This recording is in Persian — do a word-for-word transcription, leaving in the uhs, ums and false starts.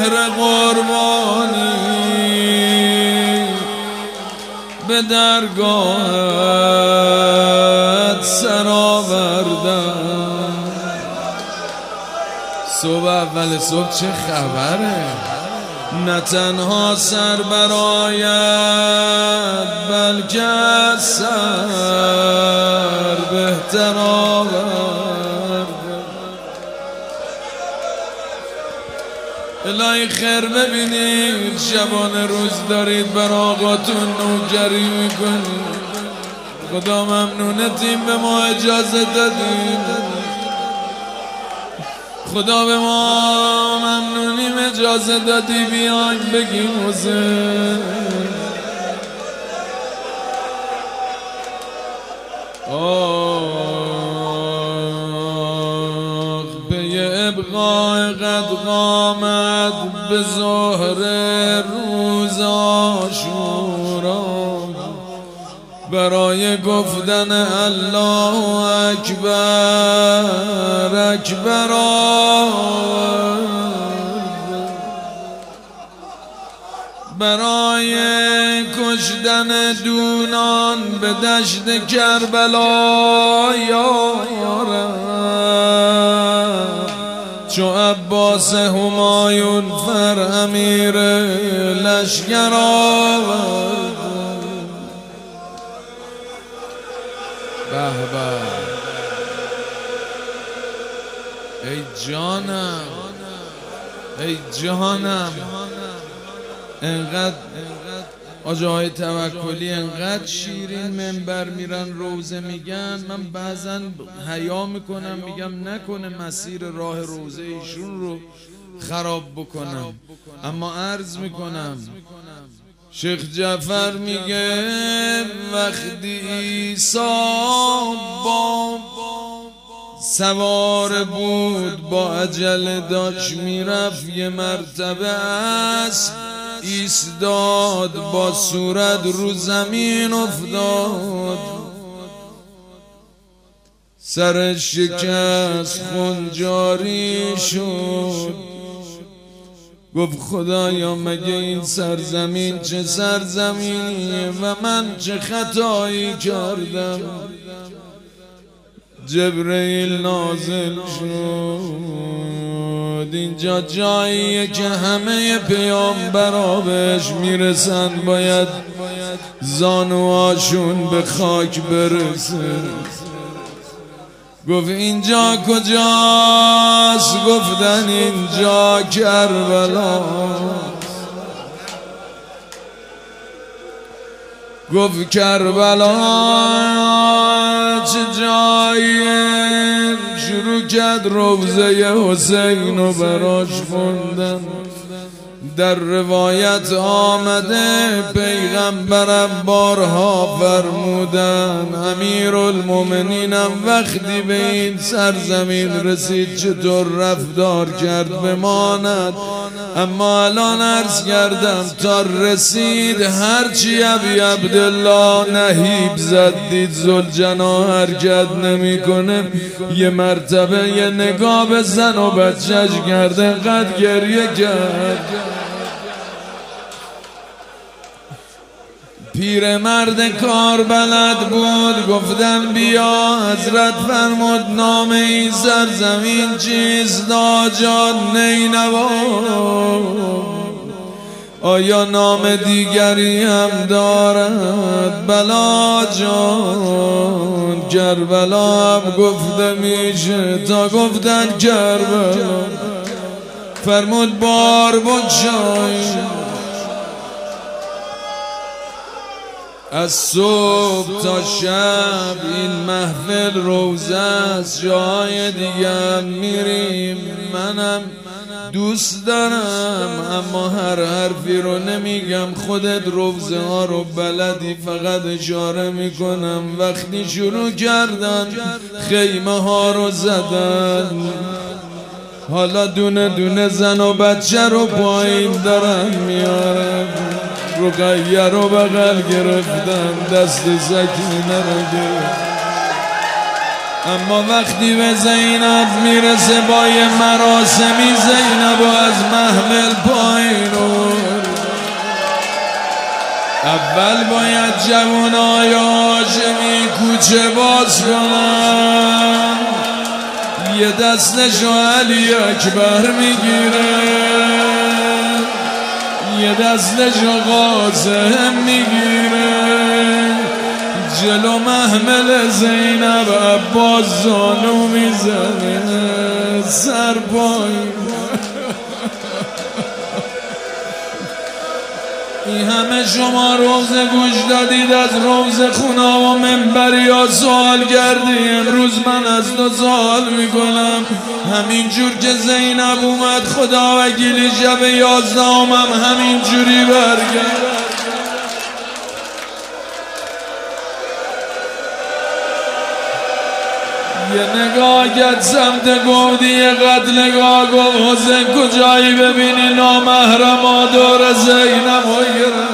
مهر قربانی به درگاهت سر آوردم. صبح اول صبح چه خبره؟ نه تنها سر برایت بلکه سر بهتر آورد. الهی خیر ببینید، شبانه روز دارید بر آقاتون نوکری میکنید. خدا ممنونتیم به ما اجازه دادید. خدا به ما ممنونیم اجازه دادی بیاین بگیم حسین. آه به ابقای قد قامت به ظهر روز عاشورا برای گفتن الله اکبر اکبر برای کشتن دونان به دشت کربلا یارم چو عباس همایون فر امیر لشکر آورد. به به ای جانم ای جانم، انقدر آجاهای توکلی انقدر شیرین منبر میرن روزه میگن، من بعضا حیا میکنم میگم نکنه مسیر راه روزه ایشون رو خراب بکنم. اما عرض میکنم شیخ جعفر میگه وقتی عیسی با سوار بود با عجله داشت میرفت، یه مرتبه اسب ایستاد با صورت رو زمین افتاد، سرش شکست خون جاری شد. گفت خدایا مگه این سرزمین چه سرزمینیه و من چه خطایی کردم؟ جبرئیل نازل شد، اینجا جاییه که همه پیامبرا بهش میرسن، باید زانوهاشون به خاک برسه. گفت اینجا کجاست؟ گفتن اینجا کربلا. گفت کربلا چه جاییه؟ شروع کرد روضه حسین و براش خوندن. در روایت آمده پیغمبرم بارها فرمودن امیرالمومنینم وقتی به این سرزمین رسید چطور رفتار کرد بماند. اما الان عرض کردم تا رسید هرچی ابی عبدالله نهیب زد دید ذوالجناح حرکت نمی کنه، یه مرتبه یه نگاه به زن و بچهش کرده، قد گریه کرد. پیر مرد کار بلد بود، گفتن بیا. حضرت فرمود نام این سرزمین چیست؟ آجان نینوا. آیا نام دیگری هم دارد؟ بلا جان کربلا هم گفته میشه. تا گفتن کربلا فرمود بار بگشای. از صبح تا شب این محفل روزه است، جای دیگر میریم. منم دوست دارم اما هر حرفی رو نمیگم، خودت روزه ها رو بلدی، فقط اشاره میکنم. وقتی شروع کردن خیمه ها رو زدن، حالا دونه دونه زن و بچه رو پایین دارن میارن. رقیه رو بغل گرفتن، دست سکینه رو گرفت. اما وقتی به زینب میرسه با یه مراسمی زینب از محمل پایین. اول باید جوانای هاشمی کوچه باز کنن، یه دستشو علی اکبر میگیره، یه دستشو قاسم میگیره، جلو محمل زینب عباس زانو میزنه سر پایین. این همه شما روزه گوش دادید از روزه خونا و منبری ها سوال کردی، امروز من از تو سوال میکنم، همین جور که زینب اومد خدا وکیلی شب یازدهم هم همین جوری برگرد. یه نگاه کرد سمت گودی قتلگاه، گفت حسین کجایی ببینی نامحرما دور زینب و گرفت.